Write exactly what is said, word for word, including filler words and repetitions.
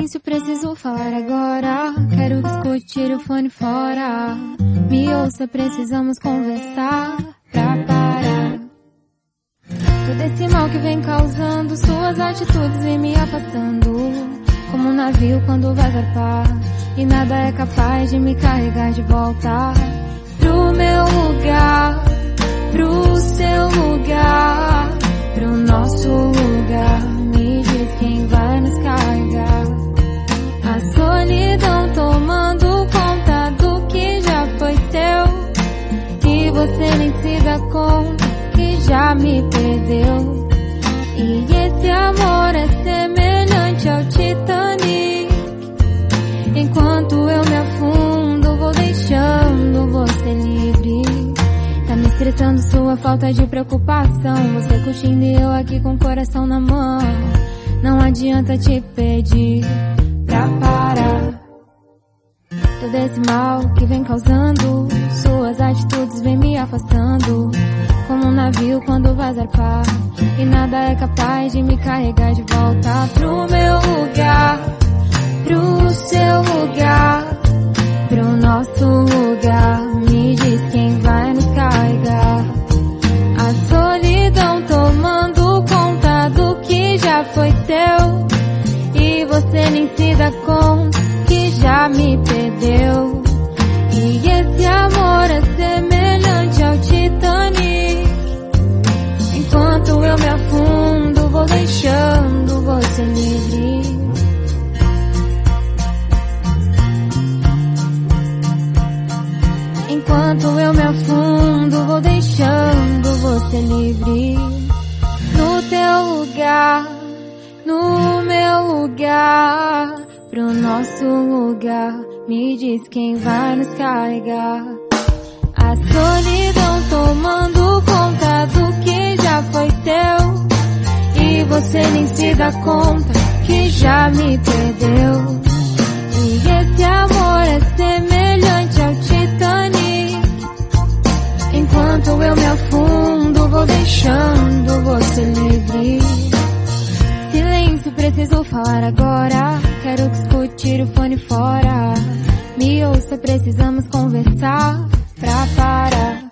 Silêncio, preciso falar agora. Quero discutir o fone fora. Me ouça, precisamos conversar pra parar todo esse mal que vem causando. Suas atitudes vêm me afastando, como um navio quando vai zarpar, e nada é capaz de me carregar de volta pro meu lugar, pro seu lugar, pro nosso lugar. Me diz quem vai nos carregar. A solidão tomando conta do que já foi seu, e você nem se dá conta que já me perdeu. E esse amor é semelhante ao Titanic. Enquanto eu me afundo, vou deixando você livre. Tá me estressando sua falta de preocupação, você curtindo e eu aqui com o coração na mão. Não adianta te pedir pra parar todo esse mal que vem causando. Suas atitudes vêm me afastando, como um navio quando vai zarpar, e nada é capaz de me carregar de volta pro meu lugar, pro seu lugar, pro nosso lugar. Me diz quem vai nos carregar. A solidão tomando conta do que já foi seu, e você nem se dá conta que já me perdeu. E esse amor é semelhante ao Titanic. Enquanto eu me afundo, vou deixando você livre. Enquanto eu me afundo, vou deixando você livre. No teu lugar, no meu lugar, pro nosso lugar. Me diz quem vai nos carregar. A solidão tomando conta do que já foi seu, e você nem se dá conta que já me perdeu. E esse amor é semelhante ao Titanic. Enquanto eu me afundo, vou deixando você livre. Silêncio, preciso falar agora. Quero discutir o fone fora. Me ouça, precisamos conversar pra parar